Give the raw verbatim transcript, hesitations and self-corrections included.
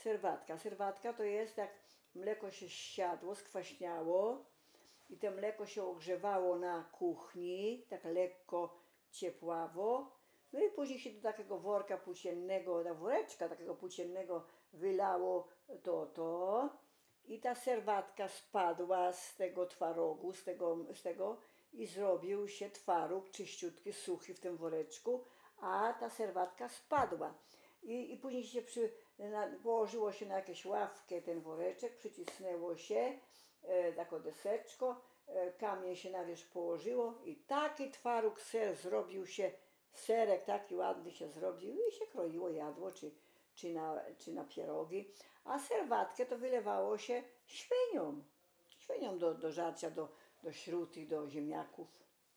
serwatka. Serwatka to jest, jak mleko się siadło, skwaśniało i to mleko się ogrzewało na kuchni, tak lekko ciepławo. No i później się do takiego worka płóciennego, do woreczka takiego płóciennego wylało to, to. I ta serwatka spadła z tego twarogu, z tego, z tego i zrobił się twaróg czyściutki, suchy w tym woreczku, a ta serwatka spadła. I, i później się przy, na, położyło się na jakąś ławkę ten woreczek, przycisnęło się e, taką deseczko, e, kamień się na wierzch położyło i taki twaróg ser zrobił się, serek taki ładny się zrobił i się kroiło, jadło, czy, czy, na, czy na pierogi. A serwatkę to wylewało się świniom, świniom do, do żarcia, do, do śruty, do ziemniaków.